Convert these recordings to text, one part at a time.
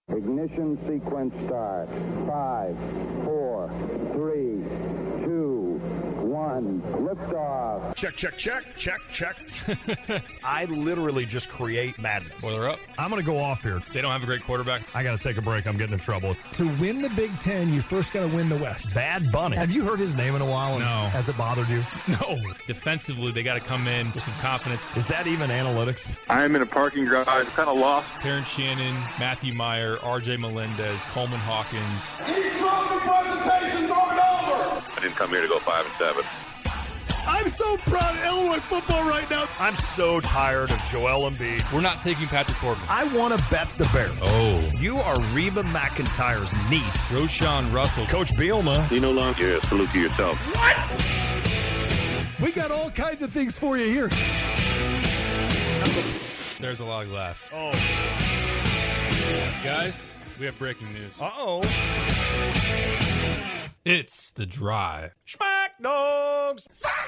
Ignition sequence start. 5, 4, 3, 2, 1. Liftoff. Check. I literally just create madness. Well, they're up. I'm going to go off here. They don't have a great quarterback. I got to take a break. I'm getting in trouble. To win the Big Ten, you first got to win the West. Bad Bunny. Have you heard his name in a while? No. Has it bothered you? No. Defensively, they got to come in with some confidence. Is that even analytics? I'm in a parking garage, kind of lost. Terrence Shannon, Matthew Meyer, R.J. Melendez, Coleman Hawkins. These trophy presentations aren't over. I didn't come here to go 5-7. I'm so proud of Illinois football right now. I'm so tired of Joel Embiid. We're not taking Patrick Corbin. I want to bet the Bears. Oh. You are Reba McEntire's niece. Roshan Russell. Coach Bielma. You no longer salute to yourself. What? We got all kinds of things for you here. There's a lot of glass. Oh. Guys, we have breaking news. Uh-oh. It's The Drive. Smack dogs.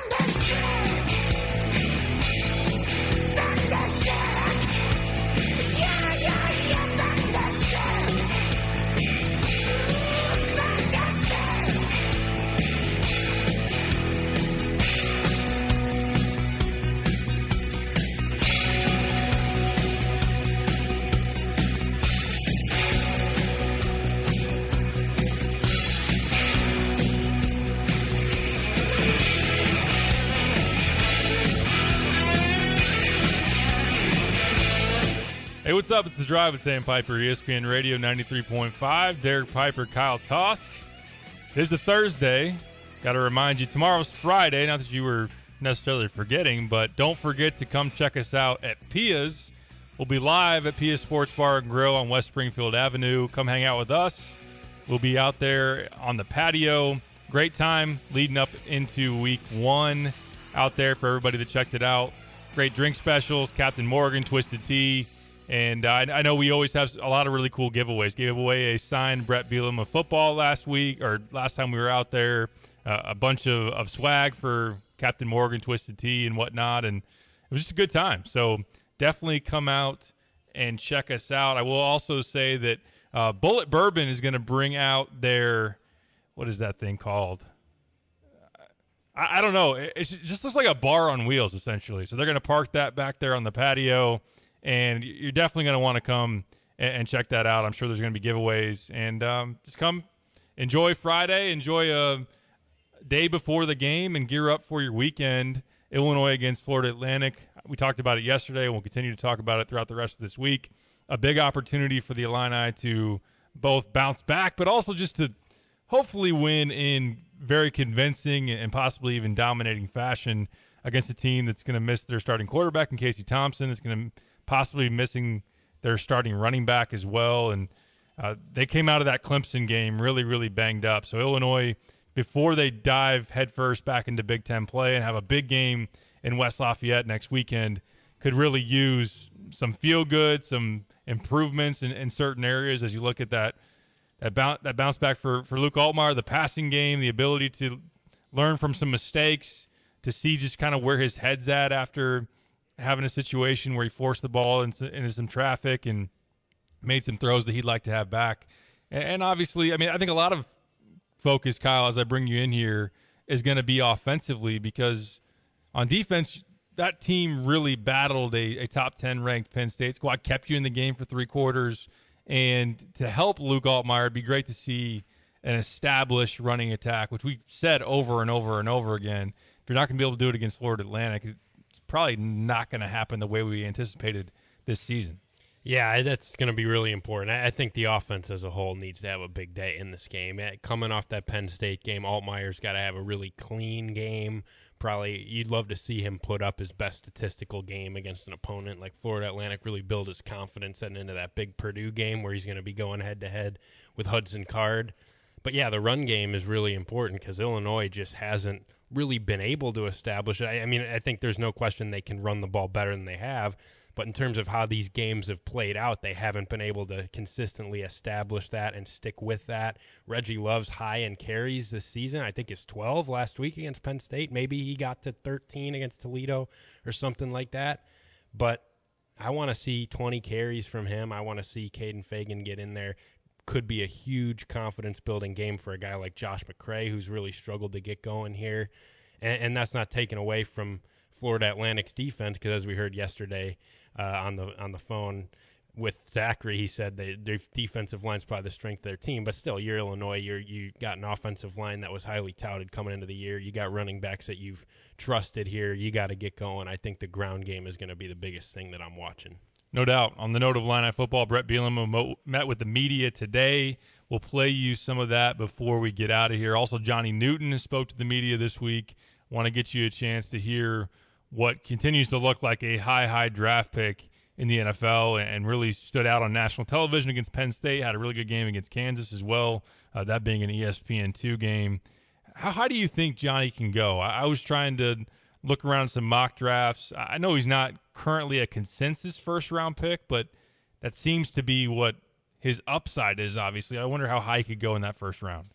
Hey, what's up? It's The Drive with Sam Piper, ESPN Radio 93.5. Derek Piper, Kyle Tosk. It is a Thursday. Got to remind you, tomorrow's Friday. Not that you were necessarily forgetting, but don't forget to come check us out at Pia's. We'll be live at Pia's Sports Bar and Grill on West Springfield Avenue. Come hang out with us. We'll be out there on the patio. Great time leading up into week one out there for everybody that checked it out. Great drink specials, Captain Morgan, Twisted Tea. And I know we always have a lot of really cool giveaways. Gave away a signed Brett Bielema football last time we were out there. A bunch of swag for Captain Morgan, Twisted Tea, and whatnot. And it was just a good time. So definitely come out and check us out. I will also say that Bullet Bourbon is going to bring out their, what is that thing called? I don't know. It just looks like a bar on wheels, essentially. So they're going to park that back there on the patio. And you're definitely going to want to come and check that out. I'm sure there's going to be giveaways. And just come enjoy Friday, enjoy a day before the game, and gear up for your weekend. Illinois against Florida Atlantic. We talked about it yesterday, and we'll continue to talk about it throughout the rest of this week. A big opportunity for the Illini to both bounce back, but also just to hopefully win in very convincing and possibly even dominating fashion against a team that's going to miss their starting quarterback in Casey Thompson. It's going to possibly missing their starting running back as well. And they came out of that Clemson game really, really banged up. So Illinois, before they dive headfirst back into Big Ten play and have a big game in West Lafayette next weekend, could really use some feel-good, some improvements in certain areas as you look at that bounce back for Luke Altmaier, the passing game, the ability to learn from some mistakes, to see just kind of where his head's at after having a situation where he forced the ball into some traffic and made some throws that he'd like to have back. And obviously, I mean, I think a lot of focus, Kyle, as I bring you in here, is going to be offensively, because on defense, that team really battled a top 10 ranked Penn State squad, kept you in the game for 3 quarters. And to help Luke Altmaier, it'd be great to see an established running attack, which we've said over and over and over again. If you're not going to be able to do it against Florida Atlantic, it's probably not going to happen the way we anticipated this season. Yeah, that's going to be really important. I think the offense as a whole needs to have a big day in this game. Coming off that Penn State game, Altmaier's got to have a really clean game. Probably you'd love to see him put up his best statistical game against an opponent like Florida Atlantic, really build his confidence heading into that big Purdue game where he's going to be going head-to-head with Hudson Card. But, yeah, the run game is really important because Illinois just hasn't really been able to establish it. I mean, I think there's no question they can run the ball better than they have. But in terms of how these games have played out, they haven't been able to consistently establish that and stick with that. Reggie Love's high in carries this season. I think it's 12 last week against Penn State. Maybe he got to 13 against Toledo or something like that. But I want to see 20 carries from him. I want to see Caden Fagan get in there. Could be a huge confidence-building game for a guy like Josh McCray, who's really struggled to get going here. And that's not taken away from Florida Atlantic's defense, because as we heard yesterday on the phone with Zachary, he said their defensive line's probably the strength of their team. But still, you're Illinois. You got an offensive line that was highly touted coming into the year. You got running backs that you've trusted here. You got to get going. I think the ground game is going to be the biggest thing that I'm watching. No doubt. On the note of Illini football, Brett Bielema met with the media today. We'll play you some of that before we get out of here. Also, Johnny Newton spoke to the media this week. Want to get you a chance to hear what continues to look like a high draft pick in the NFL, and really stood out on national television against Penn State, had a really good game against Kansas as well, that being an ESPN2 game. How high do you think Johnny can go? I was trying to look around some mock drafts. I know he's not currently a consensus first-round pick, but that seems to be what his upside is, obviously. I wonder how high he could go in that first round.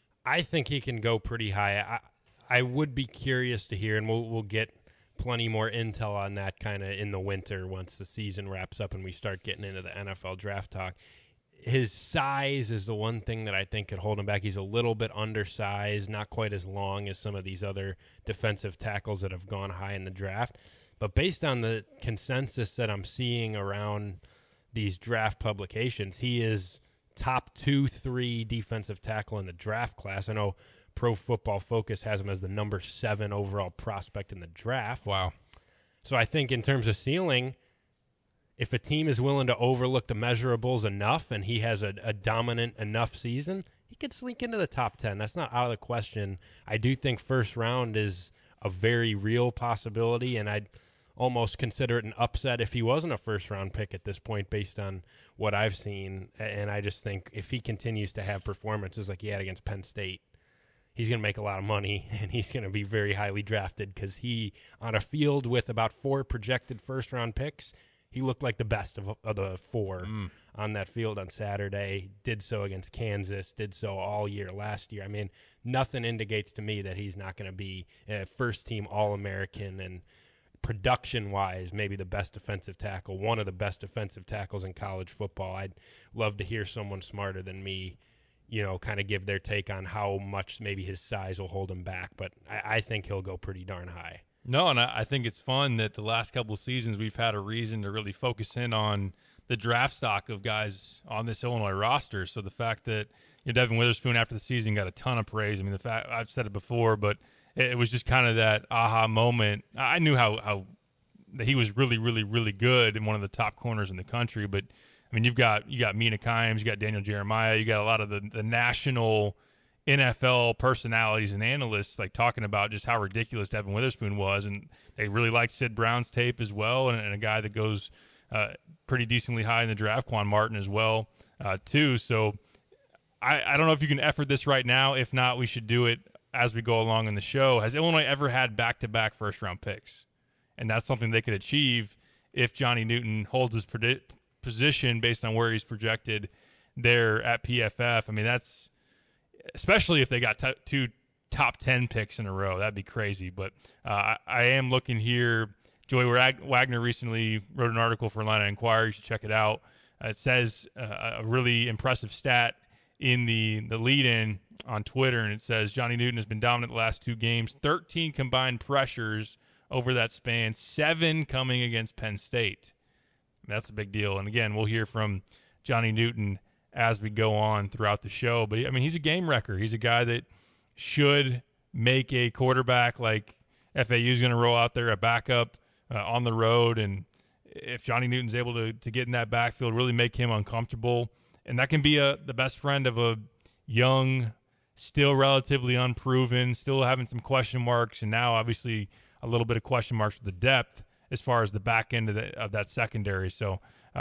I think he can go pretty high. I would be curious to hear, and we'll get plenty more intel on that kind of in the winter once the season wraps up and we start getting into the NFL draft talk. His size is the one thing that I think could hold him back. He's a little bit undersized, not quite as long as some of these other defensive tackles that have gone high in the draft. But based on the consensus that I'm seeing around these draft publications, he is top 2-3 defensive tackle in the draft class. I know Pro Football Focus has him as the number 7 overall prospect in the draft. Wow. So I think in terms of ceiling, if a team is willing to overlook the measurables enough and he has a dominant enough season, he could sneak into the top 10. That's not out of the question. I do think first round is a very real possibility, and I'd almost consider it an upset if he wasn't a first-round pick at this point based on what I've seen. And I just think if he continues to have performances like he had against Penn State, he's going to make a lot of money, and he's going to be very highly drafted because he, on a field with about 4 projected first-round picks, he looked like the best of the 4 on that field on Saturday, did so against Kansas, did so all year last year. I mean, nothing indicates to me that he's not going to be a first-team All-American and production-wise maybe the best defensive tackle, one of the best defensive tackles in college football. I'd love to hear someone smarter than me kind of give their take on how much maybe his size will hold him back. But I think he'll go pretty darn high. No, and I think it's fun that the last couple of seasons we've had a reason to really focus in on the draft stock of guys on this Illinois roster. So the fact that Devin Witherspoon after the season got a ton of praise. I mean, the fact I've said it before, but it was just kind of that aha moment. I knew how that he was really, really, really good and one of the top corners in the country, but I mean, you got Mina Kimes, you got Daniel Jeremiah, you got a lot of the national NFL personalities and analysts like talking about just how ridiculous Devin Witherspoon was, and they really liked Sid Brown's tape as well, and a guy that goes pretty decently high in the draft, Quan Martin as well, too. So I don't know if you can effort this right now. If not, we should do it as we go along in the show. Has Illinois ever had back-to-back first-round picks? And that's something they could achieve if Johnny Newton holds his position based on where he's projected there at PFF. I mean, that's especially if they got 2 top 10 picks in a row. That'd be crazy. But I am looking here. Joey Wagner recently wrote an article for Illini Inquirer. You should check it out. It says a really impressive stat in the lead-in on Twitter, and it says Johnny Newton has been dominant the last 2 games, 13 combined pressures over that span, 7 coming against Penn State. That's a big deal. And, again, we'll hear from Johnny Newton as we go on throughout the show. But, I mean, he's a game wrecker. He's a guy that should make a quarterback like FAU is going to roll out there, a backup on the road. And if Johnny Newton's able to get in that backfield, really make him uncomfortable. And that can be the best friend of a young, still relatively unproven, still having some question marks, and now obviously a little bit of question marks with the depth as far as the back end of that secondary. So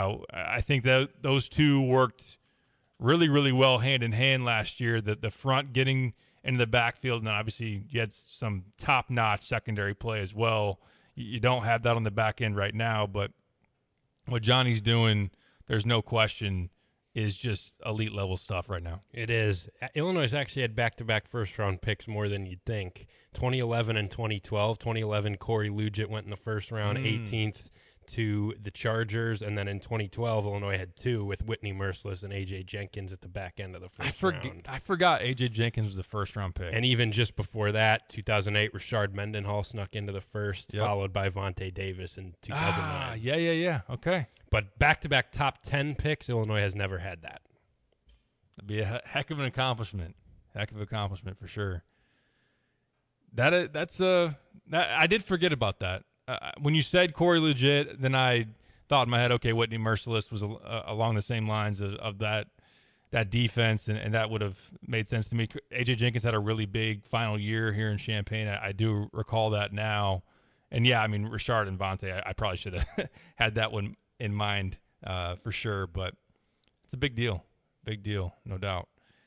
I think that those two worked really, really well hand in hand last year. The front getting into the backfield, and then obviously you had some top-notch secondary play as well. You don't have that on the back end right now, but what Johnny's doing, there's no question, is just elite level stuff right now. It is. Illinois has actually had back-to-back first-round picks more than you'd think. 2011 and 2012. 2011, Corey Lugitt went in the first round, 18th to the Chargers, and then in 2012, Illinois had 2 with Whitney Merciless and A.J. Jenkins at the back end of the first round. I forgot A.J. Jenkins was the first-round pick. And even just before that, 2008, Rashard Mendenhall snuck into the first, followed by Vontae Davis in 2009. Yeah. Okay. But back-to-back top 10 picks, Illinois has never had that. That'd be a heck of an accomplishment. Heck of an accomplishment for sure. I did forget about that. When you said Corey legit, then I thought in my head, okay, Whitney Merciless was along the same lines of that defense, and that would have made sense to me. A.J. Jenkins had a really big final year here in Champaign. I do recall that now. And, yeah, I mean, Rashard and Vontae, I probably should have had that one in mind for sure. But it's a big deal. Big deal, no doubt.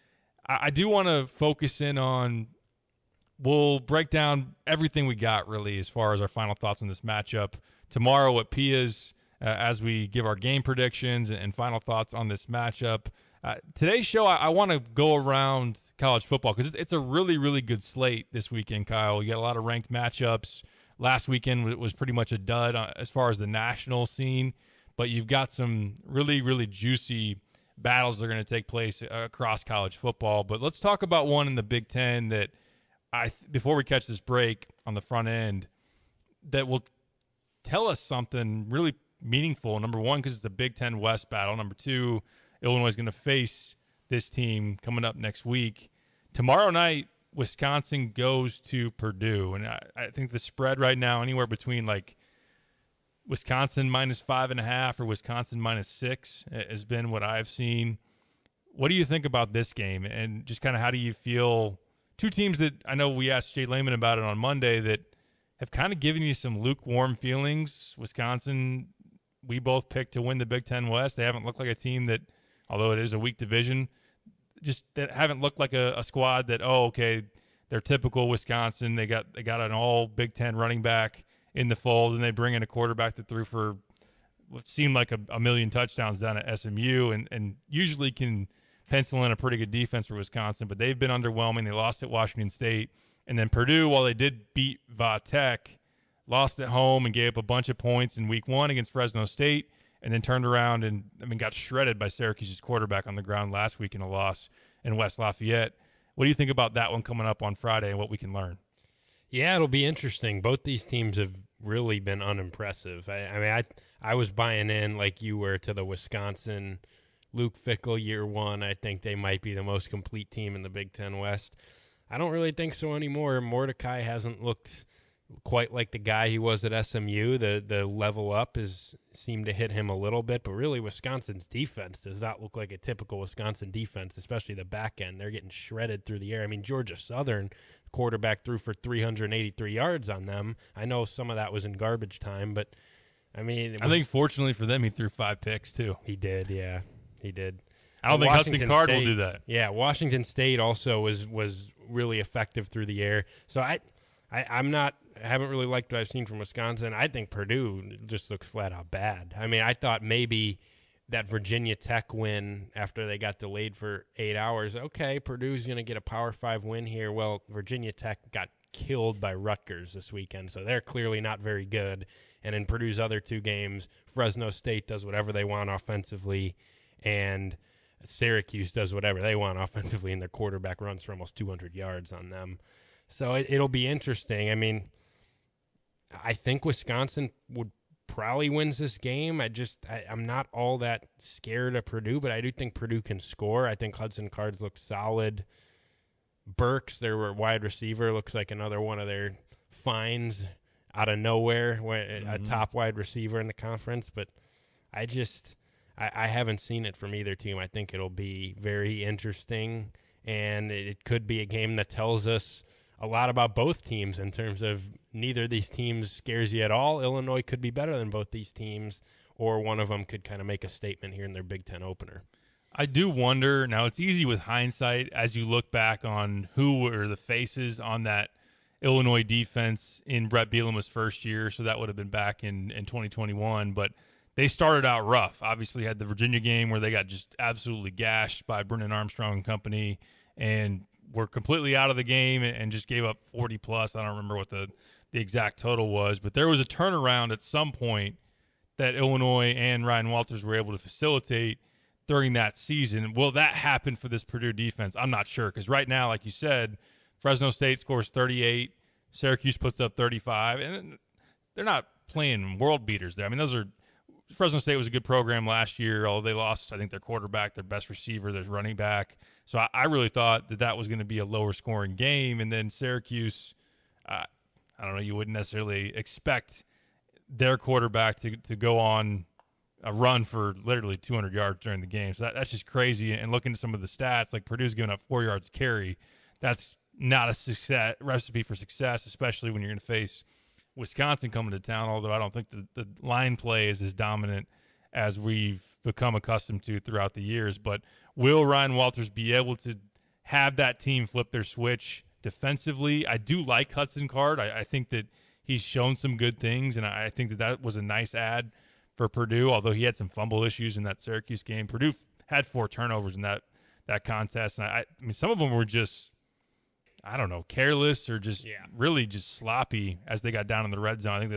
I do want to focus in on – we'll break down everything we got, really, as far as our final thoughts on this matchup tomorrow at Pia's as we give our game predictions and final thoughts on this matchup. Today's show, I want to go around college football because it's a really, really good slate this weekend, Kyle. You got a lot of ranked matchups. Last weekend was pretty much a dud as far as the national scene, but you've got some really, really juicy battles that are going to take place across college football. But let's talk about one in the Big Ten that before we catch this break on the front end, that will tell us something really meaningful. Number one, because it's a Big Ten West battle. Number two, Illinois is going to face this team coming up next week. Tomorrow night, Wisconsin goes to Purdue. And I think the spread right now, anywhere between like Wisconsin -5.5 or Wisconsin -6 has been what I've seen. What do you think about this game? And just kind of how do you feel? Two teams that I know we asked Jay Lehman about it on Monday that have kind of given you some lukewarm feelings. Wisconsin, we both picked to win the Big Ten West. They haven't looked like a team that, although it is a weak division, just that haven't looked like a squad that, they're typical Wisconsin. They got an all Big Ten running back in the fold, and they bring in a quarterback that threw for what seemed like a million touchdowns down at SMU and usually can pencil in a pretty good defense for Wisconsin, but they've been underwhelming. They lost at Washington State. And then Purdue, while they did beat Va-Tech, lost at home and gave up a bunch of points in week 1 against Fresno State, and then turned around and got shredded by Syracuse's quarterback on the ground last week in a loss in West Lafayette. What do you think about that one coming up on Friday and what we can learn? Yeah, it'll be interesting. Both these teams have really been unimpressive. I was buying in like you were to the Wisconsin Luke Fickell year 1. I think they might be the most complete team in the Big Ten West. I don't really think so anymore. Mordecai hasn't looked quite like the guy he was at SMU. The level up has seemed to hit him a little bit, but really Wisconsin's defense does not look like a typical Wisconsin defense, especially the back end. They're getting shredded through the air. I mean, Georgia Southern quarterback threw for 383 yards on them. I know some of that was in garbage time, but I mean, I think fortunately for them, he threw 5 picks too. He did, yeah. He did. I don't think Hudson Card will do that. Yeah, Washington State also was really effective through the air. So I haven't really liked what I've seen from Wisconsin. I think Purdue just looks flat out bad. I mean, I thought maybe that Virginia Tech win after they got delayed for 8 hours. Okay, Purdue's going to get a Power 5 win here. Well, Virginia Tech got killed by Rutgers this weekend, so they're clearly not very good. And in Purdue's other 2 games, Fresno State does whatever they want offensively, and Syracuse does whatever they want offensively, and their quarterback runs for almost 200 yards on them. So it'll be interesting. I mean, I think Wisconsin would probably wins this game. I'm not all that scared of Purdue, but I do think Purdue can score. I think Hudson Cards look solid. Burks, their wide receiver, looks like another one of their finds out of nowhere, a top wide receiver in the conference. But I haven't seen it from either team. I think it'll be very interesting, and it could be a game that tells us a lot about both teams in terms of neither of these teams scares you at all. Illinois could be better than both these teams, or one of them could kind of make a statement here in their Big Ten opener. I do wonder. Now, it's easy with hindsight as you look back on who were the faces on that Illinois defense in Brett Bielema's first year, so that would have been back in 2021, but they started out rough. Obviously had the Virginia game where they got just absolutely gashed by Brennan Armstrong and company and were completely out of the game and just gave up 40-plus. I don't remember what the exact total was, but there was a turnaround at some point that Illinois and Ryan Walters were able to facilitate during that season. Will that happen for this Purdue defense? I'm not sure, because right now, like you said, Fresno State scores 38, Syracuse puts up 35, and they're not playing world beaters there. I mean, Fresno State was a good program last year, although they lost, I think, their quarterback, their best receiver, their running back. So I really thought that was going to be a lower scoring game. And then Syracuse, I don't know, you wouldn't necessarily expect their quarterback to go on a run for literally 200 yards during the game. So that's just crazy. And looking at some of the stats, like Purdue's giving up 4 yards a carry. That's not a recipe for success, especially when you're going to face Wisconsin coming to town, although I don't think the line play is as dominant as we've become accustomed to throughout the years. But will Ryan Walters be able to have that team flip their switch defensively? I do like Hudson Card. I think that he's shown some good things, and I think that was a nice add for Purdue, although he had some fumble issues in that Syracuse game. Purdue had 4 turnovers in that contest, and I mean, some of them were just, I don't know, careless or just really just sloppy as they got down in the red zone. I think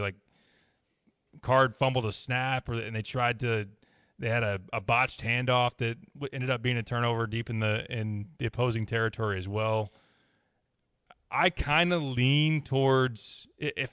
Card fumbled a snap, and they had a botched handoff that ended up being a turnover deep in the opposing territory as well. I kind of lean towards,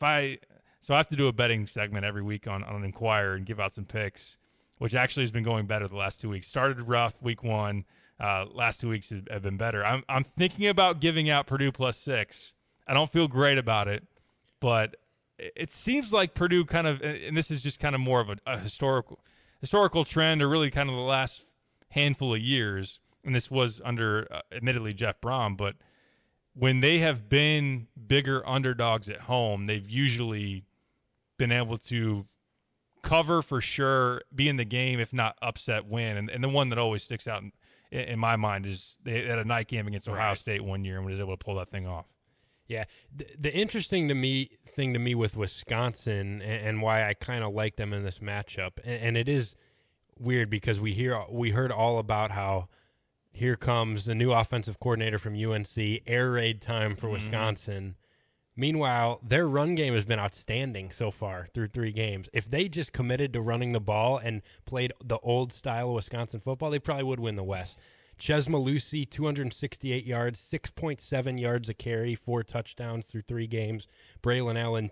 so I have to do a betting segment every week on Inquirer and give out some picks, which actually has been going better the last 2 weeks. Started rough week 1. Last 2 weeks have been better. I'm thinking about giving out Purdue +6. I don't feel great about it, but it seems like Purdue kind of, and this is just kind of more of a historical trend, or really kind of the last handful of years, and this was under, admittedly, Jeff Brom, but when they have been bigger underdogs at home, they've usually been able to cover for sure, be in the game, if not upset win. And the one that always sticks out in my mind is they had a night game against Ohio State one year and was able to pull that thing off. Yeah, the interesting thing to me with Wisconsin and why I kind of like them in this matchup, and it is weird because we heard all about how here comes the new offensive coordinator from UNC, air raid time for Wisconsin. Meanwhile, their run game has been outstanding so far through 3 games. If they just committed to running the ball and played the old style of Wisconsin football, they probably would win the West. Ches Malusi, 268 yards, 6.7 yards a carry, 4 touchdowns through 3 games. Braylon Allen,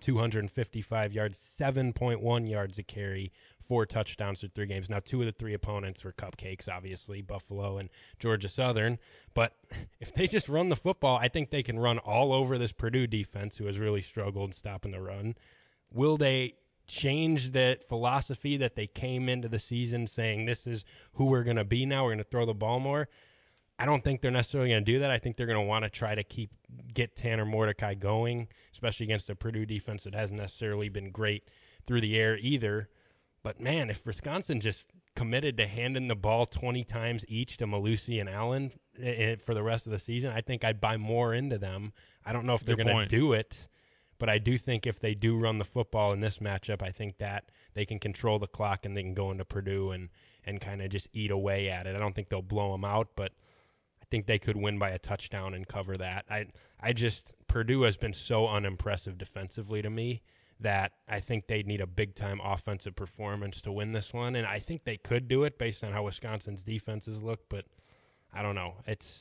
255 yards, 7.1 yards a carry, 4 touchdowns through 3 games. Now, 2 of the 3 opponents were cupcakes, obviously, Buffalo and Georgia Southern. But if they just run the football, I think they can run all over this Purdue defense, who has really struggled stopping the run. Will they change that philosophy that they came into the season saying this is who we're going to be now, we're going to throw the ball more? I don't think they're necessarily going to do that. I think they're going to want to try to get Tanner Mordecai going, especially against a Purdue defense that hasn't necessarily been great through the air either. But, man, if Wisconsin just committed to handing the ball 20 times each to Malusi and Allen for the rest of the season, I think I'd buy more into them. I don't know if they're going to do it, but I do think if they do run the football in this matchup, I think that they can control the clock and they can go into Purdue and kind of just eat away at it. I don't think they'll blow them out, but I think they could win by a touchdown and cover that. Purdue has been so unimpressive defensively to me that I think they'd need a big-time offensive performance to win this one, and I think they could do it based on how Wisconsin's defenses look, but I don't know.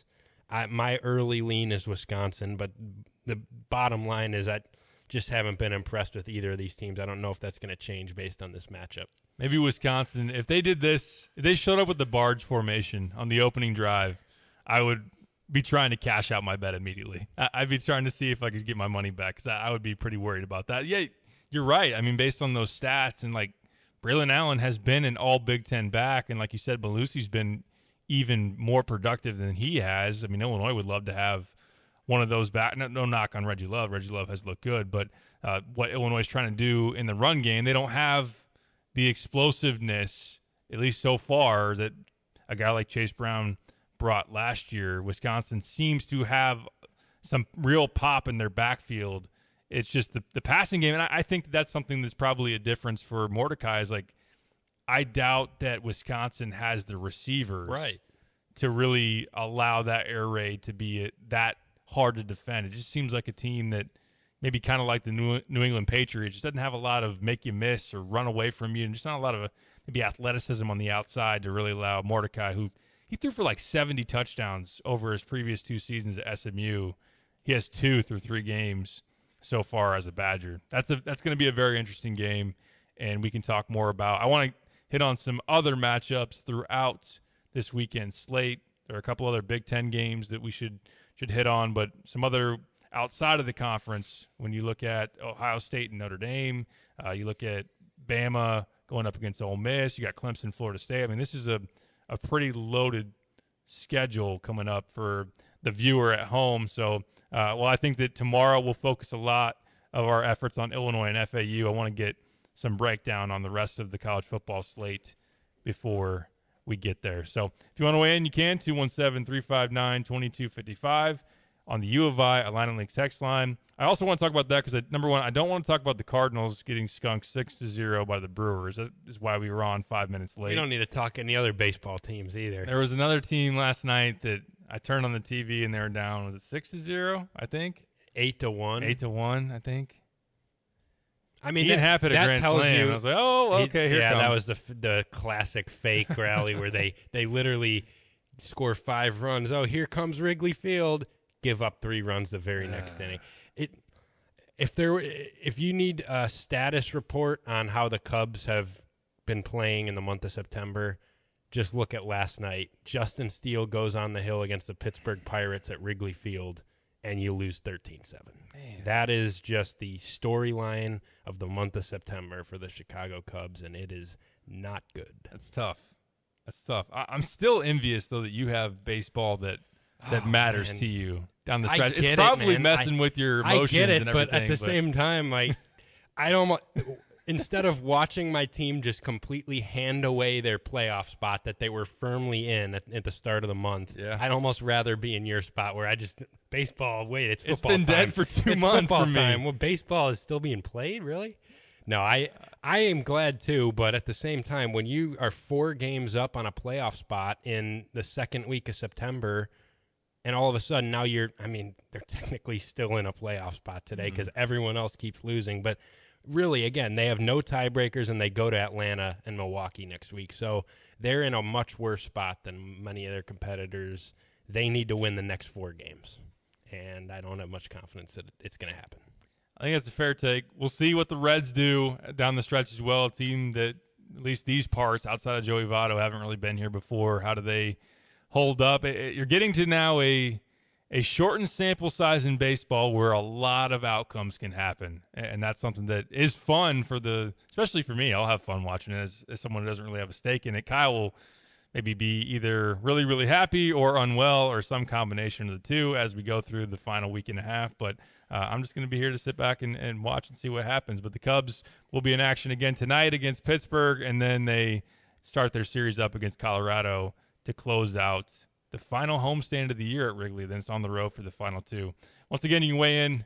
My early lean is Wisconsin, but the bottom line is I just haven't been impressed with either of these teams. I don't know if that's going to change based on this matchup. Maybe Wisconsin, if they did this, if they showed up with the barge formation on the opening drive, I would be trying to cash out my bet immediately. I'd be trying to see if I could get my money back because I would be pretty worried about that. Yeah, you're right. I mean, based on those stats, and like Braylon Allen has been an all Big Ten back, and like you said, Malusi's been even more productive than he has. I mean, Illinois would love to have one of those back. No knock on Reggie Love. Reggie Love has looked good, but what Illinois is trying to do in the run game, they don't have the explosiveness, at least so far, that a guy like Chase Brown brought last year. Wisconsin seems to have some real pop in their backfield. It's just the passing game, and I think that's something that's probably a difference for Mordecai. Is like, I doubt that Wisconsin has the receivers to really allow that air raid to be that hard to defend. It just seems like a team that maybe kind of like the New England Patriots. Just doesn't have a lot of make you miss or run away from you, and just not a lot of maybe athleticism on the outside to really allow Mordecai, who he threw for like 70 touchdowns over his previous 2 seasons at SMU. He has 2 through 3 games so far as a Badger. That's going to be a very interesting game, and we can talk more about. I want to hit on some other matchups throughout this weekend slate. There are a couple other Big Ten games that we should hit on, but some other outside of the conference. When you look at Ohio State and Notre Dame, you look at Bama going up against Ole Miss. You got Clemson, Florida State. I mean, this is a pretty loaded schedule coming up for the viewer at home. So, I think that tomorrow we'll focus a lot of our efforts on Illinois and FAU. I want to get some breakdown on the rest of the college football slate before we get there. So if you want to weigh in, you can, 217-359-2255 on the U of I Illini Link text line. I also want to talk about that because, number one, I don't want to talk about the Cardinals getting skunked 6-0 by the Brewers. That is why we were on 5 minutes late. You don't need to talk any other baseball teams either. There was another team last night that I turned on the TV and they were down. Was it 6-0, I think? 8-1. 8-1, I think. I mean, Ian Happ hit a grand slam. I was like, oh, okay, here it comes. Yeah, that was the classic fake rally where they literally score 5 runs. Oh, here comes Wrigley Field. Give up 3 runs the very next inning. If you need a status report on how the Cubs have been playing in the month of September, just look at last night. Justin Steele goes on the hill against the Pittsburgh Pirates at Wrigley Field, and you lose 13-7. That is just the storyline of the month of September for the Chicago Cubs, and it is not good. That's tough. I'm still envious, though, that you have baseball that matters to you down the stretch. It's probably messing with your emotions. I get it, and everything, but at the same time, like, I don't. Instead of watching my team just completely hand away their playoff spot that they were firmly in at the start of the month, I'd almost rather be in your spot where I just baseball. Wait, it's football. It's been time. dead for 2 months football for me. Time. Well, baseball is still being played, really? No, I am glad too, but at the same time, when you are 4 games up on a playoff spot in the second week of September, and all of a sudden now they're technically still in a playoff spot today because everyone else keeps losing, but really, again, they have no tiebreakers, and they go to Atlanta and Milwaukee next week. So they're in a much worse spot than many of their competitors. They need to win the next 4 games, and I don't have much confidence that it's going to happen. I think that's a fair take. We'll see what the Reds do down the stretch as well, a team that, at least these parts, outside of Joey Votto, haven't really been here before. How do they hold up? You're getting to now a shortened sample size in baseball where a lot of outcomes can happen. And that's something that is fun especially for me. I'll have fun watching it as someone who doesn't really have a stake in it. Kyle will maybe be either really, really happy or unwell or some combination of the two as we go through the final week and a half. But I'm just going to be here to sit back and watch and see what happens. But the Cubs will be in action again tonight against Pittsburgh, and then they start their series up against Colorado to close out the final homestand of the year at Wrigley. Then it's on the road for the final 2. Once again, you can weigh in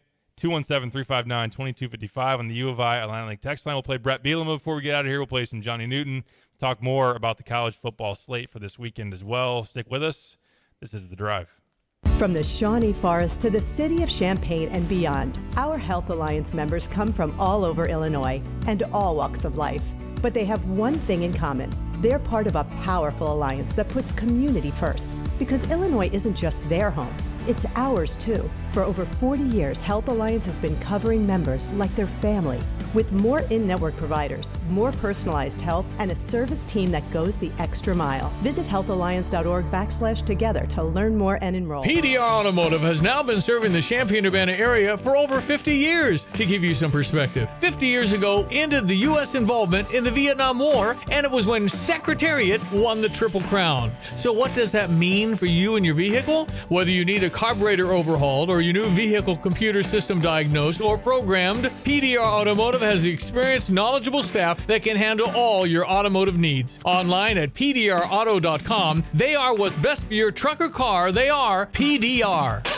217-359-2255 on the U of I Illini Link text line. We'll play Brett Bielema before we get out of here. We'll play some Johnny Newton. Talk more about the college football slate for this weekend as well. Stick with us. This is The Drive. From the Shawnee Forest to the city of Champaign and beyond, our Health Alliance members come from all over Illinois and all walks of life. But they have one thing in common. They're part of a powerful alliance that puts community first. Because Illinois isn't just their home, it's ours too. For over 40 years, Health Alliance has been covering members like their family. With more in-network providers, more personalized health, and a service team that goes the extra mile. Visit healthalliance.org/together to learn more and enroll. PDR Automotive has now been serving the Champaign-Urbana area for over 50 years. To give you some perspective, 50 years ago ended the U.S. involvement in the Vietnam War, and it was when Secretariat won the Triple Crown. So what does that mean for you and your vehicle? Whether you need a carburetor overhauled or your new vehicle computer system diagnosed or programmed, PDR Automotive has the experienced, knowledgeable staff that can handle all your automotive needs. Online at pdrauto.com, they are what's best for your truck or car. They are PDR.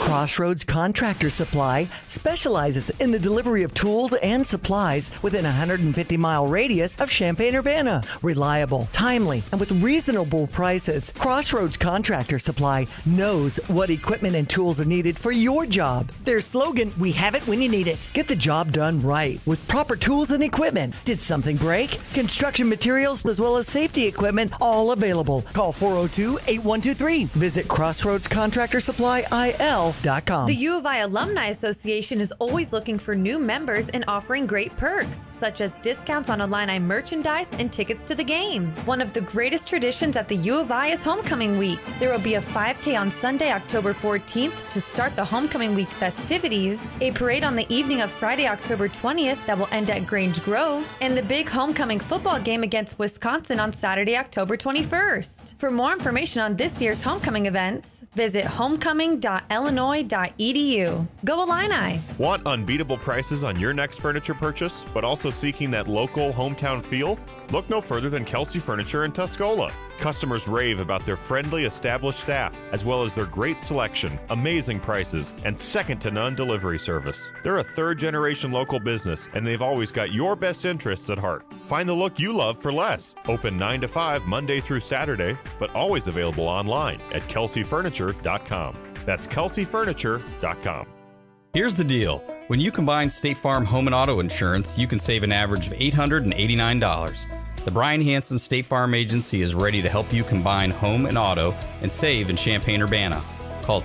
Crossroads Contractor Supply specializes in the delivery of tools and supplies within a 150-mile radius of Champaign-Urbana. Reliable, timely, and with reasonable prices, Crossroads Contractor Supply knows what equipment and tools are needed for your job. Their slogan, we have it when you need it. Get the job done right with proper tools and equipment. Did something break? Construction materials as well as safety equipment, all available. Call 402-8123. Visit CrossroadsContractorSupplyIL.com. The U of I Alumni Association is always looking for new members and offering great perks, such as discounts on Illini merchandise and tickets to the game. One of the greatest traditions at the U of I is Homecoming Week. There will be a 5K on Sunday, October 14th to start the Homecoming Week festivities, a parade on the evening of Friday, October 20th that will end at Grange Grove, and the big homecoming football game against Wisconsin on Saturday, October 21st. For more information on this year's homecoming events, visit homecoming.illinois.edu. Go Illini! Want unbeatable prices on your next furniture purchase, but also seeking that local hometown feel? Look no further than Kelsey Furniture in Tuscola. Customers rave about their friendly, established staff, as well as their great selection, amazing prices, and second-to-none delivery service. They're a third-generation local business, and they've always got your best interests at heart. Find the look you love for less. Open 9 to 5 Monday through Saturday, but always available online at kelseyfurniture.com. That's kelseyfurniture.com. Here's the deal. When you combine State Farm home and auto insurance, you can save an average of $889. The Brian Hansen State Farm Agency is ready to help you combine home and auto and save in Champaign-Urbana. Call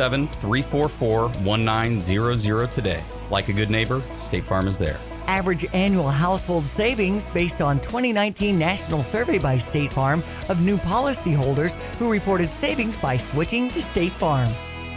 217-344-1900 today. Like a good neighbor, State Farm is there. Average annual household savings based on 2019 National Survey by State Farm of new policyholders who reported savings by switching to State Farm.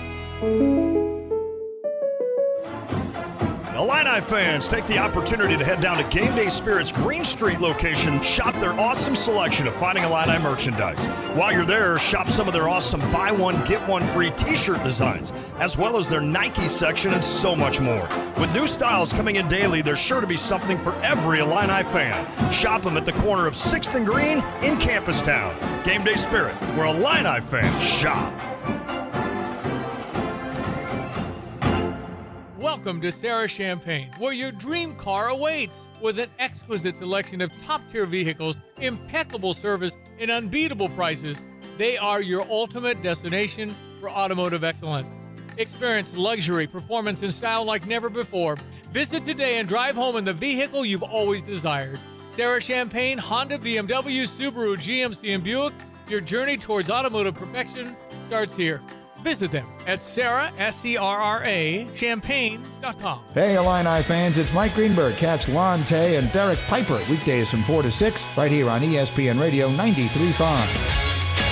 Illini fans, take the opportunity to head down to Game Day Spirit's Green Street location, shop their awesome selection of Fighting Illini merchandise. While you're there, shop some of their awesome buy one, get one free t-shirt designs, as well as their Nike section and so much more. With new styles coming in daily, there's sure to be something for every Illini fan. Shop them at the corner of 6th and Green in Campus Town. Game Day Spirit, where Illini fans shop. Welcome to Sarah Champagne, where your dream car awaits. With an exquisite selection of top-tier vehicles, impeccable service, and unbeatable prices, they are your ultimate destination for automotive excellence. Experience luxury, performance, and style like never before. Visit today and drive home in the vehicle you've always desired. Sarah Champagne, Honda, BMW, Subaru, GMC, and Buick. Your journey towards automotive perfection starts here. Visit them at Sarah, S-C-R-R-A, Champagne.com. Hey, Illini fans, it's Mike Greenberg, Cats Lante, and Derek Piper, weekdays from 4 to 6, right here on ESPN Radio 93.5.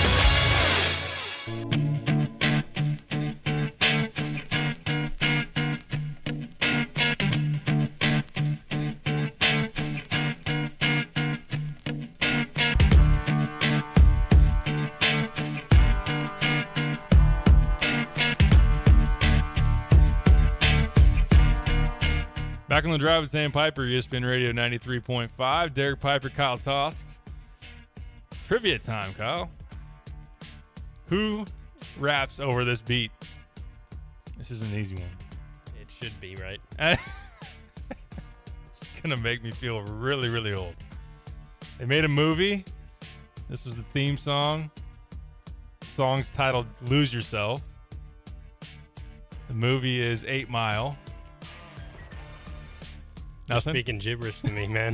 Back on the drive with Sam Piper, ESPN Radio 93.5. Derek Piper, Kyle Tosk. Trivia time, Kyle. Who raps over this beat? This is an easy one. It should be, right? It's going to make me feel really, really old. They made a movie. This was the theme song. The song's titled Lose Yourself. The movie is 8 Mile. Nothing? You're speaking gibberish to me, man.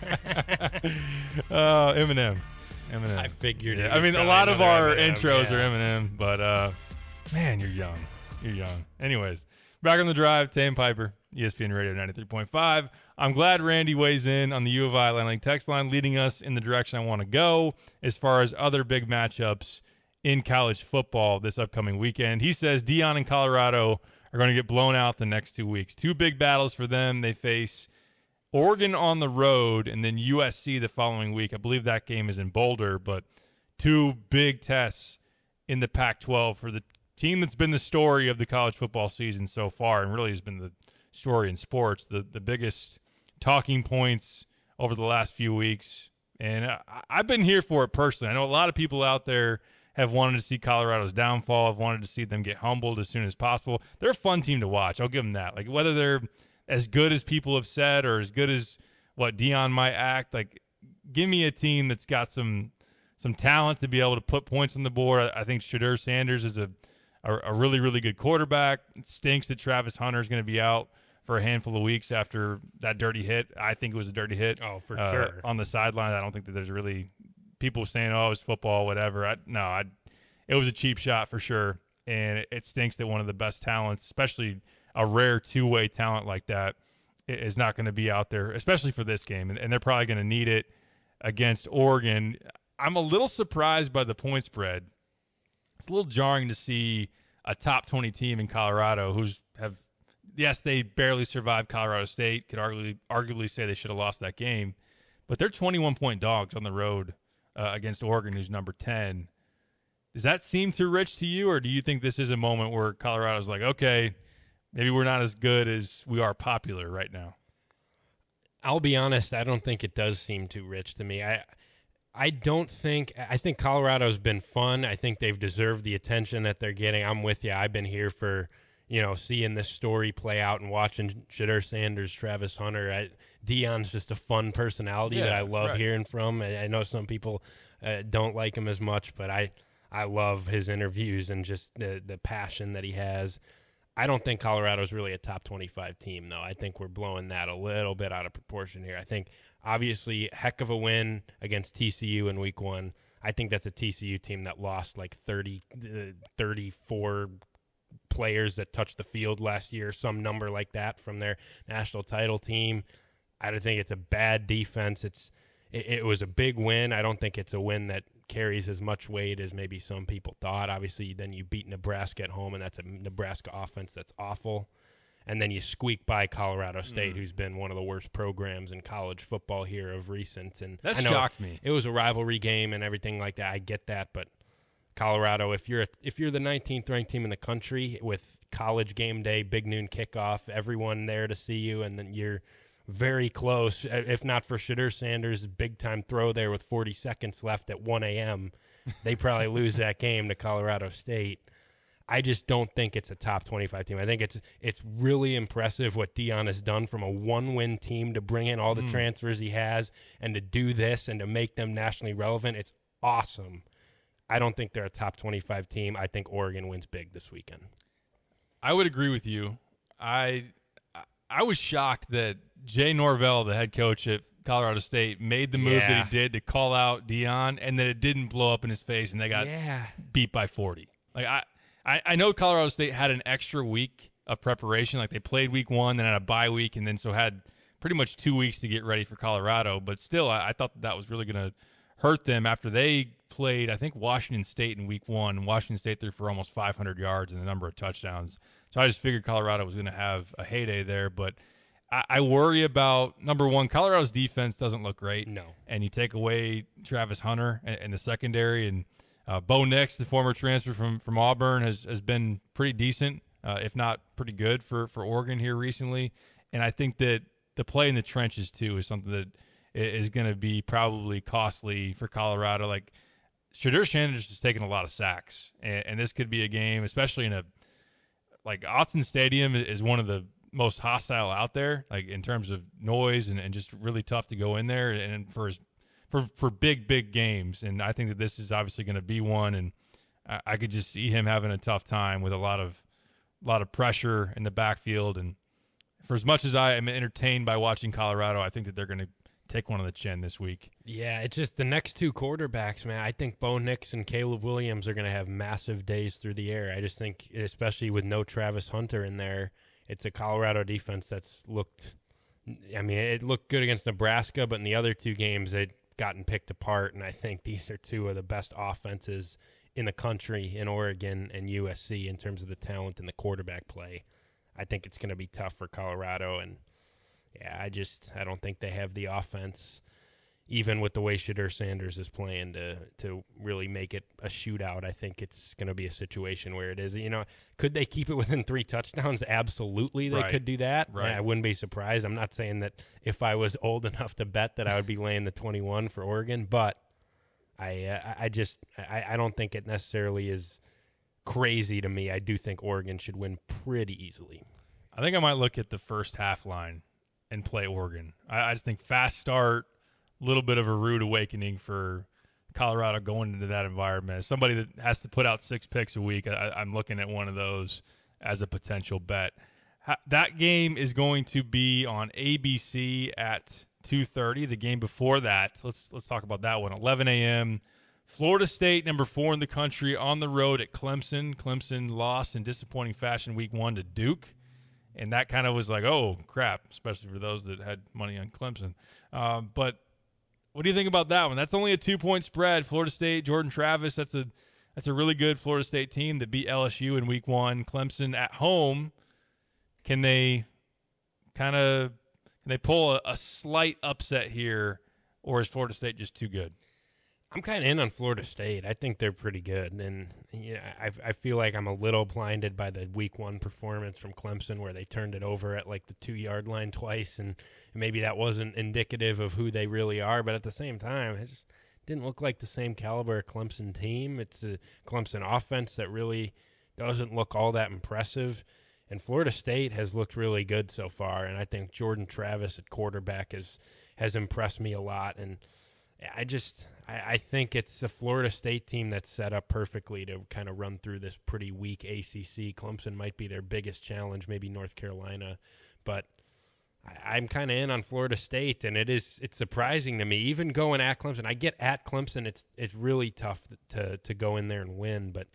Eminem. I figured it. I mean, a lot of our intros are Eminem, but man, you're young. You're young. Anyways, back on the drive, Sam Piper, ESPN Radio 93.5. I'm glad Randy weighs in on the U of I Land League text line, leading us in the direction I want to go as far as other big matchups in college football this upcoming weekend. He says Deion and Colorado are going to get blown out the next 2 weeks. 2 big battles for them. They face Oregon on the road and then USC the following week. I believe that game is in Boulder, but 2 big tests in the Pac-12 for the team that's been the story of the college football season so far and really has been the story in sports, the biggest talking points over the last few weeks. And I've been here for it personally. I know a lot of people out there have wanted to see Colorado's downfall, have wanted to see them get humbled as soon as possible. They're a fun team to watch. I'll give them that. Like, whether they're as good as people have said or as good as what Deion might act, like, give me a team that's got some talent to be able to put points on the board. I think Shedeur Sanders is a really, really good quarterback. It stinks that Travis Hunter is going to be out for a handful of weeks after that dirty hit. I think it was a dirty hit. Oh, for sure. On the sideline. I don't think that there's really people saying, oh, it's football, whatever. It was a cheap shot for sure. And it stinks that one of the best talents, especially a rare two-way talent like that, is not going to be out there, especially for this game. And they're probably going to need it against Oregon. I'm a little surprised by the point spread. It's a little jarring to see a top 20 team in Colorado yes, they barely survived Colorado State. Could arguably say they should have lost that game. But they're 21-point dogs on the road against Oregon, who's number 10. Does that seem too rich to you, or do you think this is a moment where Colorado's like, okay, maybe we're not as good as we are popular right now? I'll be honest, I don't think it does seem too rich to me. I think Colorado's been fun. I think they've deserved the attention that they're getting. I'm with you. I've been here for, seeing this story play out and watching Shedeur Sanders, Travis Hunter. Deion's just a fun personality that I love hearing from. I know some people don't like him as much, but I love his interviews and just the passion that he has. I don't think Colorado's really a top 25 team, though. I think we're blowing that a little bit out of proportion here. I think, obviously, heck of a win against TCU in week 1. I think that's a TCU team that lost like 34 players that touched the field last year, some number like that from their national title team. I don't think it's a bad defense. It was a big win. I don't think it's a win that carries as much weight as maybe some people thought. Obviously, then you beat Nebraska at home, and that's a Nebraska offense that's awful. And then you squeak by Colorado State, who's been one of the worst programs in college football here of recent. And that shocked me. It was a rivalry game and everything like that. I get that, but Colorado, if you're the 19th ranked team in the country with college game day, big noon kickoff, everyone there to see you, and then you're very close, if not for Shedeur Sanders' big-time throw there with 40 seconds left at 1 a.m., they probably lose that game to Colorado State. I just don't think it's a top 25 team. I think it's really impressive what Deion has done from a one-win team to bring in all the transfers he has and to do this and to make them nationally relevant. It's awesome. I don't think they're a top 25 team. I think Oregon wins big this weekend. I would agree with you. I was shocked that Jay Norvell, the head coach at Colorado State, made the move that he did to call out Deion, and that it didn't blow up in his face and they got beat by 40. Like I know Colorado State had an extra week of preparation. Like, they played week 1, then had a bye week, and then so had pretty much 2 weeks to get ready for Colorado. But still, I thought that was really going to hurt them after they played, I think, Washington State in week 1. Washington State threw for almost 500 yards and a number of touchdowns. So I just figured Colorado was going to have a heyday there. But I worry about, number one, Colorado's defense doesn't look great. No. And you take away Travis Hunter in the secondary, and Bo Nix, the former transfer from Auburn, has been pretty decent, if not pretty good for Oregon here recently. And I think that the play in the trenches, too, is something that is going to be probably costly for Colorado. Like, Shedeur Sanders has taken a lot of sacks, and this could be a game, especially in Autzen Stadium is one of the most hostile out there, like in terms of noise and just really tough to go in there and for big games. And I think that this is obviously going to be one, and I could just see him having a tough time with a lot of pressure in the backfield. And for as much as I am entertained by watching Colorado, I think that they're going to take one on the chin this week. Yeah, it's just the next two quarterbacks, man. I think Bo Nix and Caleb Williams are going to have massive days through the air. I just think, especially with no Travis Hunter in there, it's a Colorado defense that's looked – I mean, it looked good against Nebraska, but in the other two games, they'd gotten picked apart, and I think these are two of the best offenses in the country in Oregon and USC in terms of the talent and the quarterback play. I think it's going to be tough for Colorado, and yeah, I don't think they have the offense, even with the way Shedeur Sanders is playing, to really make it a shootout. I think it's going to be a situation where it is. Could they keep it within 3 touchdowns? Absolutely, they could do that. Right. I wouldn't be surprised. I'm not saying that if I was old enough to bet that I would be laying the 21 for Oregon, but I don't think it necessarily is crazy to me. I do think Oregon should win pretty easily. I think I might look at the first half line and play Oregon. I just think fast start, a little bit of a rude awakening for Colorado going into that environment. As somebody that has to put out 6 picks a week, I'm looking at one of those as a potential bet. That game is going to be on ABC at 2:30. The game before that, let's talk about that one. 11 a.m. Florida State, number 4 in the country, on the road at Clemson. Clemson lost in disappointing fashion week 1 to Duke. And that kind of was like, oh, crap, especially for those that had money on Clemson. But what do you think about that one? That's only a 2-point spread. Florida State, Jordan Travis, that's a really good Florida State team that beat LSU in week 1. Clemson at home, can they pull a slight upset here, or is Florida State just too good? I'm kind of in on Florida State. I think they're pretty good, and I feel like I'm a little blinded by the week 1 performance from Clemson where they turned it over at like the 2-yard line twice, and maybe that wasn't indicative of who they really are, but at the same time, it just didn't look like the same caliber Clemson team. It's a Clemson offense that really doesn't look all that impressive. And Florida State has looked really good so far, and I think Jordan Travis at quarterback has impressed me a lot. And I think it's a Florida State team that's set up perfectly to kind of run through this pretty weak ACC. Clemson might be their biggest challenge, maybe North Carolina, but I'm kind of in on Florida State, and it's surprising to me. Even going at Clemson, I get at Clemson, it's really tough to go in there and win, but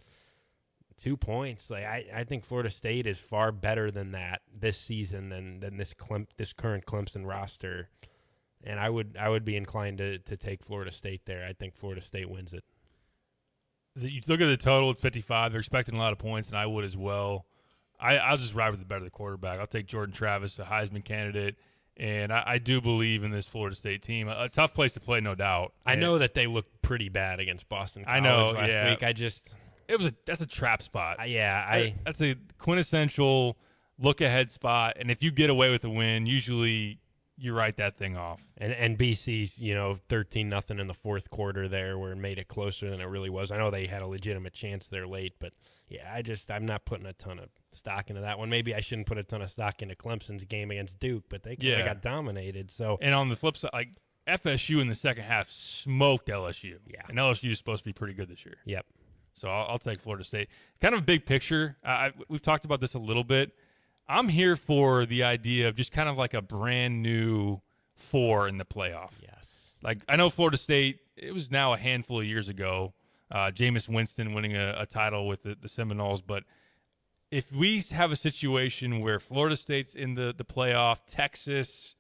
2 points. Like I think Florida State is far better than that this season than this current Clemson roster, and I would be inclined to take Florida State there. I think Florida State wins it. You look at the total; it's 55. They're expecting a lot of points, and I would as well. I'll just ride with the better quarterback. I'll take Jordan Travis, a Heisman candidate, and I do believe in this Florida State team. A tough place to play, no doubt. I know that they looked pretty bad against Boston College last week. That's a trap spot. That's a quintessential look-ahead spot, and if you get away with a win, usually you write that thing off. And BC's, 13-0 in the fourth quarter there where it made it closer than it really was. I know they had a legitimate chance there late, but, yeah, I'm not putting a ton of stock into that one. Maybe I shouldn't put a ton of stock into Clemson's game against Duke, but they got dominated. So, and on the flip side, like FSU in the second half smoked LSU. Yeah. And LSU is supposed to be pretty good this year. Yep. So I'll take Florida State. Kind of a big picture. We've talked about this a little bit. I'm here for the idea of just kind of like a brand new 4 in the playoff. Yes. Like I know Florida State, it was now a handful of years ago, Jameis Winston winning a title with the Seminoles. But if we have a situation where Florida State's in the playoff, Texas,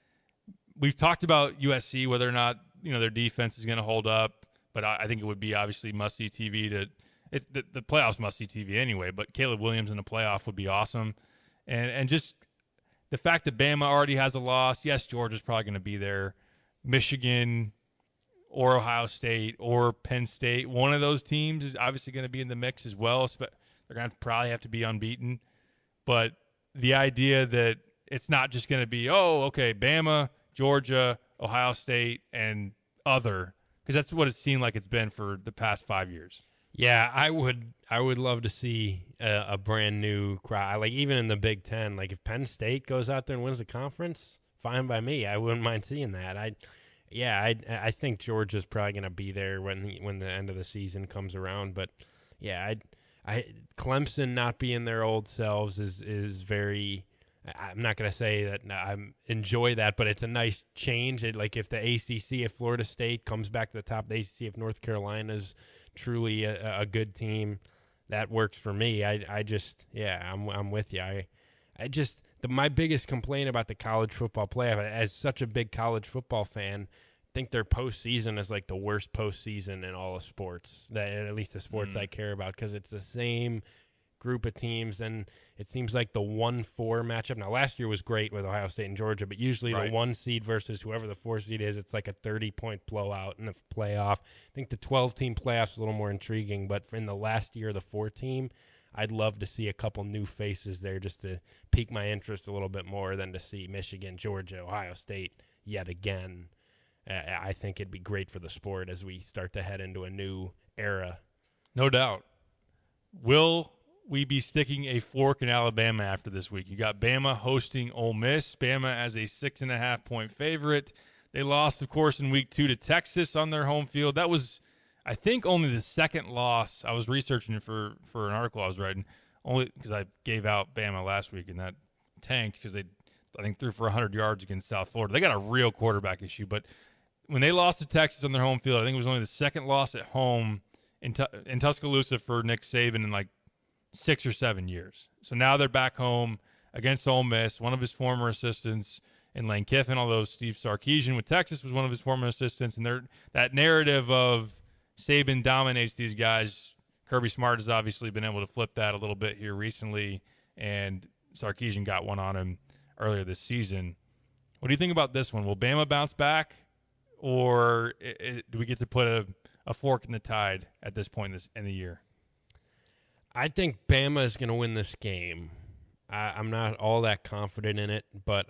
we've talked about USC, whether or not their defense is going to hold up. But I think it would be obviously must-see TV the playoffs must-see TV anyway. But Caleb Williams in the playoff would be awesome. And just the fact that Bama already has a loss, yes, Georgia's probably going to be there. Michigan or Ohio State or Penn State, one of those teams is obviously going to be in the mix as well. They're going to probably have to be unbeaten. But the idea that it's not just going to be, Bama, Georgia, Ohio State, and other, because that's what it seemed like it's been for the past 5 years. Yeah, I would love to see a brand new crowd. Like even in the Big Ten, like if Penn State goes out there and wins the conference, fine by me. I wouldn't mind seeing that. I think Georgia's probably going to be there when the end of the season comes around. But yeah, Clemson not being their old selves is very. I'm not going to say that I enjoy that, but it's a nice change. Like if the ACC, if Florida State comes back to the top of the ACC, if North Carolina's truly a good team, that works for me. I'm with you. My biggest complaint about the college football playoff, as such a big college football fan, I think their postseason is like the worst postseason in all of sports, at least the sports I care about, because it's the same group of teams, and it seems like the 1-4 matchup. Now, last year was great with Ohio State and Georgia, but usually the 1 seed versus whoever the 4 seed is, it's like a 30-point blowout in the playoff. I think the 12-team playoff is a little more intriguing, but in the last year, the 4-team, I'd love to see a couple new faces there just to pique my interest a little bit more than to see Michigan, Georgia, Ohio State yet again. I think it'd be great for the sport as we start to head into a new era. No doubt. Will we be sticking a fork in Alabama after this week? You got Bama hosting Ole Miss. Bama as a 6.5-point favorite. They lost, of course, in week 2 to Texas on their home field. That was, I think, only the second loss. I was researching it for an article I was writing, only because I gave out Bama last week and that tanked because they, I think, threw for 100 yards against South Florida. They got a real quarterback issue. But when they lost to Texas on their home field, I think it was only the second loss at home in Tuscaloosa for Nick Saban in like 6 or 7 years. So now they're back home against Ole Miss. One of his former assistants in Lane Kiffin, although Steve Sarkisian with Texas was one of his former assistants. And that narrative of Saban dominates these guys, Kirby Smart has obviously been able to flip that a little bit here recently, and Sarkisian got one on him earlier this season. What do you think about this one? Will Bama bounce back, or do we get to put a fork in the tide at this point in the year? I think Bama is going to win this game. I'm not all that confident in it, but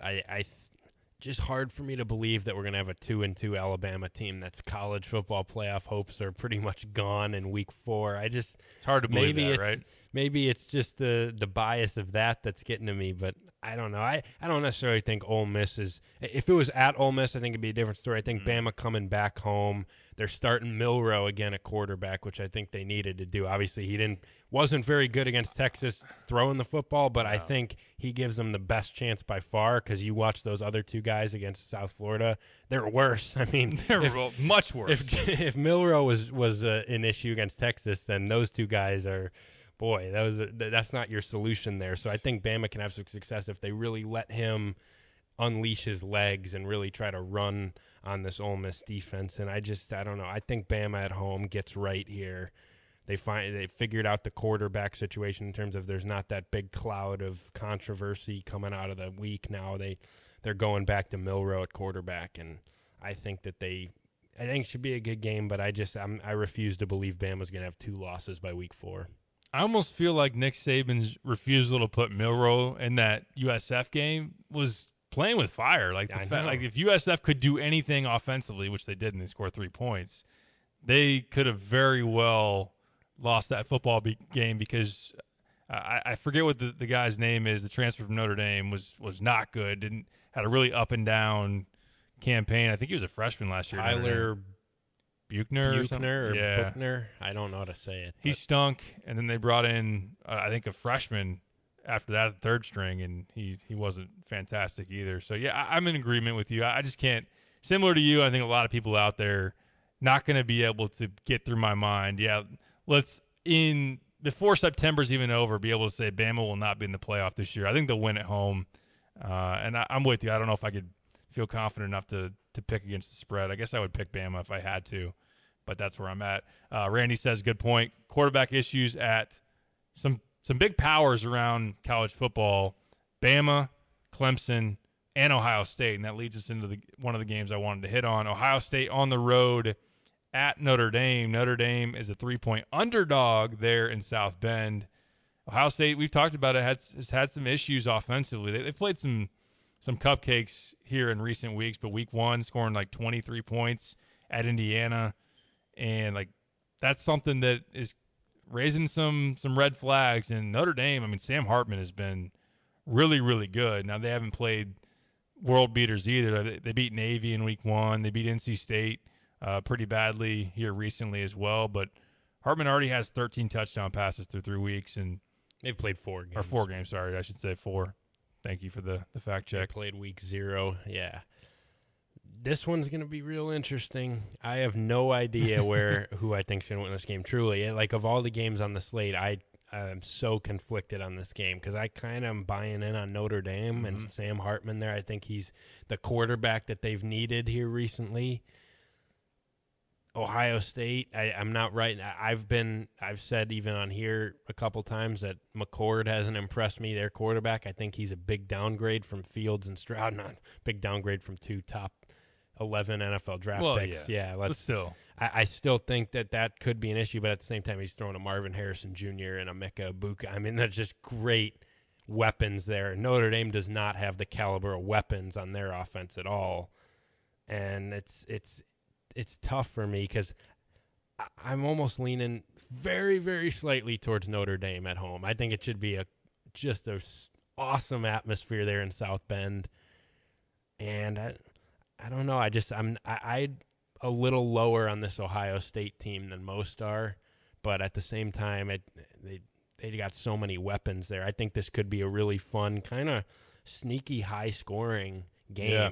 just hard for me to believe that we're going to have a 2-2 Alabama team. That's college football playoff hopes are pretty much gone in week 4. It's hard to believe that, right? Maybe it's just the bias of that's getting to me, but I don't know. I don't necessarily think Ole Miss is – if it was at Ole Miss, I think it'd be a different story. I think Bama coming back home. They're starting Milroe again at quarterback, which I think they needed to do. Obviously, he wasn't very good against Texas throwing the football, but I think he gives them the best chance by far because you watch those other 2 guys against South Florida. They're worse. I mean, they're much worse. If Milroe was an issue against Texas, then those 2 guys are – boy, that's not your solution there. So I think Bama can have some success if they really let him unleash his legs and really try to run on this Ole Miss defense. And I don't know. I think Bama at home gets right here. They figured out the quarterback situation in terms of there's not that big cloud of controversy coming out of the week now. They're going back to Milroe at quarterback, and I think that I think it should be a good game, but I refuse to believe Bama's going to have 2 losses by week 4. I almost feel like Nick Saban's refusal to put Milroe in that USF game was playing with fire. Like if USF could do anything offensively, which they did, and they scored 3 points, they could have very well lost that football game because I forget what the guy's name is. The transfer from Notre Dame was not good. Had a really up and down campaign. I think he was a freshman last year. Tyler Buchner or Buchner. I don't know how to say it. He stunk, and then they brought in, I think, a freshman after that, 3rd string, and he wasn't fantastic either. So, yeah, I'm in agreement with you. I just can't – similar to you, I think a lot of people out there not going to be able to get through my mind. Yeah, let's before September's even over, be able to say Bama will not be in the playoff this year. I think they'll win at home, and I'm with you. I don't know if I could feel confident enough to pick against the spread. I guess I would pick Bama if I had to, but that's where I'm at. Randy says, good point. Quarterback issues at some big powers around college football, Bama, Clemson, and Ohio State, and that leads us into one of the games I wanted to hit on. Ohio State on the road at Notre Dame. Notre Dame is a 3-point underdog there in South Bend. Ohio State, we've talked about it, has had some issues offensively. They played some cupcakes here in recent weeks, but week 1 scoring like 23 points at Indiana, and like that's something that is raising some red flags. And Notre Dame, I mean, Sam Hartman has been really, really good. Now they haven't played world beaters either. They beat Navy in week 1. They beat NC State pretty badly here recently as well. But Hartman already has 13 touchdown passes through 3 weeks, and they've played 4 games. Or 4 games, sorry, I should say 4. Thank you for the fact check. They played week 0. Yeah. This one's going to be real interesting. I have no idea who I think's going to win this game, truly. Like, of all the games on the slate, I'm so conflicted on this game because I kind of am buying in on Notre Dame and Sam Hartman there. I think he's the quarterback that they've needed here recently. Ohio State, I'm not right. I've said even on here a couple times that McCord hasn't impressed me, their quarterback. I think he's a big downgrade from Fields and Stroud, not big downgrade from 2 top 11 NFL draft picks. Yeah, but still. I still think that could be an issue, but at the same time, he's throwing a Marvin Harrison Jr. and a Micah Ibuka. I mean, that's just great weapons there. Notre Dame does not have the caliber of weapons on their offense at all. and it's tough for me because I'm almost leaning very, very slightly towards Notre Dame at home. I think it should be just an awesome atmosphere there in South Bend, and I don't know. I'm a little lower on this Ohio State team than most are, but at the same time, they got so many weapons there. I think this could be a really fun, kind of sneaky, high-scoring game. Yeah.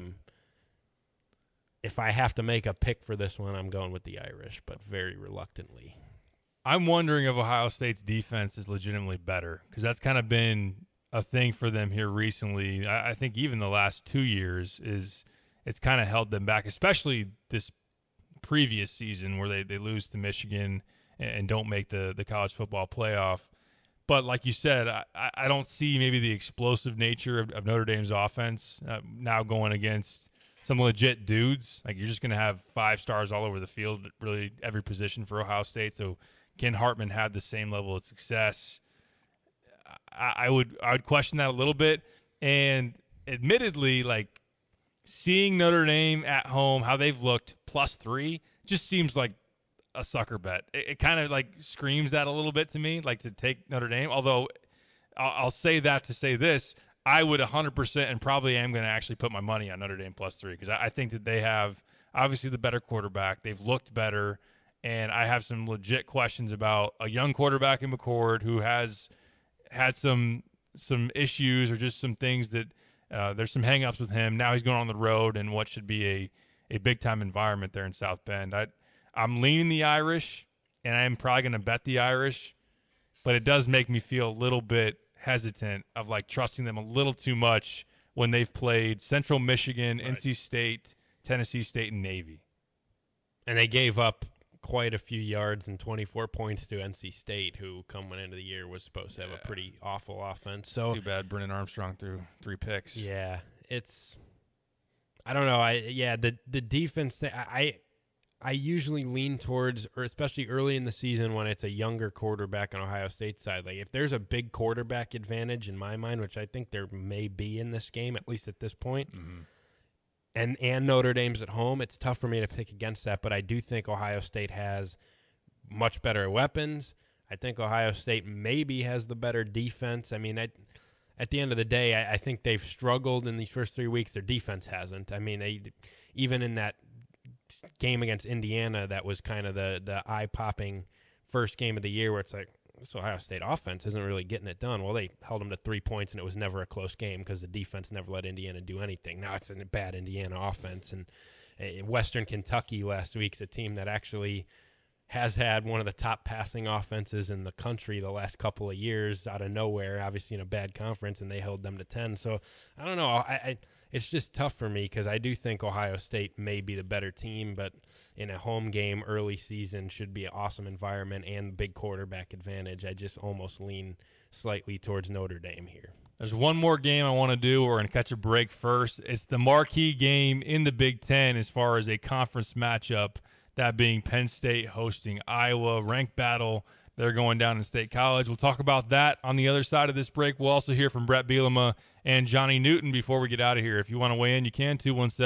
If I have to make a pick for this one, I'm going with the Irish, but very reluctantly. I'm wondering if Ohio State's defense is legitimately better, because that's kind of been a thing for them here recently. I think even the last 2 years it's kind of held them back, especially this previous season where they lose to Michigan and don't make the college football playoff. But like you said, I don't see maybe the explosive nature of Notre Dame's offense now going against some legit dudes. Like, you're just going to have 5 stars all over the field, really every position for Ohio State. So can Hartman have the same level of success? I would question that a little bit. And admittedly, like, seeing Notre Dame at home, how they've looked +3 just seems like a sucker bet. It kind of like screams that a little bit to me, like to take Notre Dame. Although I'll say that to say this, I would 100% and probably am going to actually put my money on Notre Dame +3 because I think that they have obviously the better quarterback. They've looked better, and I have some legit questions about a young quarterback in McCord who has had some issues or just some things that there's some hang-ups with him. Now he's going on the road in what should be a big-time environment there in South Bend. I'm leaning the Irish, and I'm probably going to bet the Irish, but it does make me feel a little bit hesitant of like trusting them a little too much when they've played Central Michigan, right, NC State, Tennessee State, and Navy. And they gave up quite a few yards and 24 points to NC State, who coming into the year was supposed to have a pretty awful offense. So too bad Brennan Armstrong threw 3 picks. Yeah, I don't know. The defense thing, I usually lean towards, or especially early in the season when it's a younger quarterback on Ohio State's side. Like, if there's a big quarterback advantage in my mind, which I think there may be in this game, at least at this point, and Notre Dame's at home, it's tough for me to pick against that. But I do think Ohio State has much better weapons. I think Ohio State maybe has the better defense. I mean, at the end of the day, I think they've struggled in these first 3 weeks. Their defense hasn't. I mean, even in that game against Indiana, that was kind of the eye-popping first game of the year where it's like, this Ohio State offense isn't really getting it done. Well, they held them to 3 points, and it was never a close game because the defense never let Indiana do anything. Now it's a bad Indiana offense. And Western Kentucky last week's a team that actually has had one of the top passing offenses in the country the last couple of years out of nowhere, obviously in a bad conference, and they held them to 10. So I don't know. It's just tough for me because I do think Ohio State may be the better team, but in a home game early season should be an awesome environment and big quarterback advantage. I just almost lean slightly towards Notre Dame here. There's one more game I want to do. We're going to catch a break first. It's the marquee game in the Big Ten as far as a conference matchup, that being Penn State hosting Iowa. Ranked battle. They're going down in State College. We'll talk about that on the other side of this break. We'll also hear from Brett Bielema and Johnny Newton before we get out of here. If you want to weigh in, you can.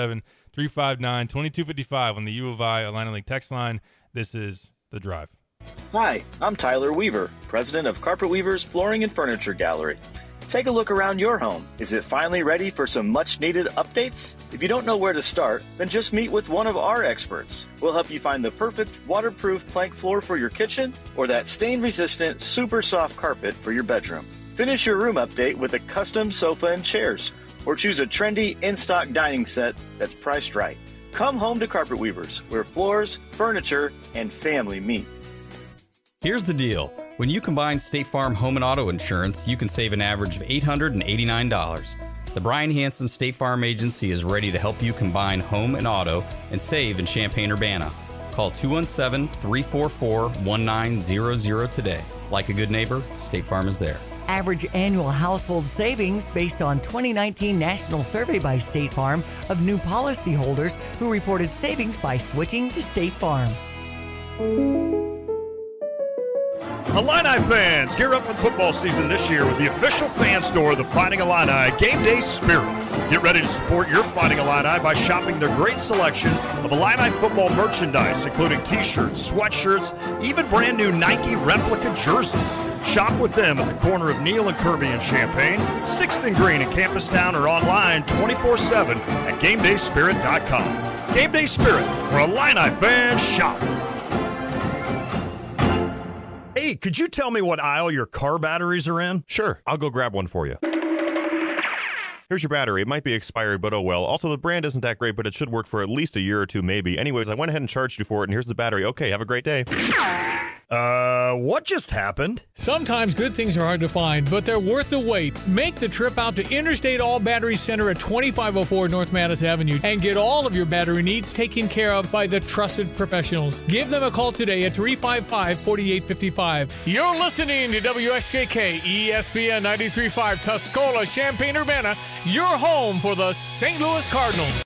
217-359-2255 on the U of I Illini League text line. This is The Drive. Hi, I'm Tyler Weaver, president of Carpet Weavers Flooring and Furniture Gallery. Take a look around your home. Is it finally ready for some much-needed updates? If you don't know where to start, then just meet with one of our experts. We'll help you find the perfect waterproof plank floor for your kitchen or that stain-resistant, super soft carpet for your bedroom. Finish your room update with a custom sofa and chairs, or choose a trendy in-stock dining set that's priced right. Come home to Carpet Weavers, where floors, furniture, and family meet. Here's the deal. When you combine State Farm home and auto insurance, you can save an average of $889. The Brian Hansen State Farm Agency is ready to help you combine home and auto and save in Champaign-Urbana. Call 217-344-1900 today. Like a good neighbor, State Farm is there. Average annual household savings based on 2019 national survey by State Farm of new policyholders who reported savings by switching to State Farm. Illini fans, gear up for football season this year with the official fan store of the Fighting Illini, Game Day Spirit. Get ready to support your Fighting Illini by shopping their great selection of Illini football merchandise, including t-shirts, sweatshirts, even brand new Nike replica jerseys. Shop with them at the corner of Neal and Kirby in Champaign, 6th and Green in Campustown, or online 24/7 at GameDaySpirit.com. Game Day Spirit, where Illini fans shop. Hey, could you tell me what aisle your car batteries are in? Sure, I'll go grab one for you. Here's your battery. It might be expired, but oh well. Also, the brand isn't that great, but it should work for at least a year or two, maybe. Anyways, I went ahead and charged you for it, and here's the battery. Okay, have a great day. What just happened? Sometimes good things are hard to find, but they're worth the wait. Make the trip out to Interstate All Battery Center at 2504 North Mattis Avenue and get all of your battery needs taken care of by the trusted professionals. Give them a call today at 355-4855. You're listening to WSJK ESPN 93.5 Tuscola, Champaign-Urbana, your home for the St. Louis Cardinals.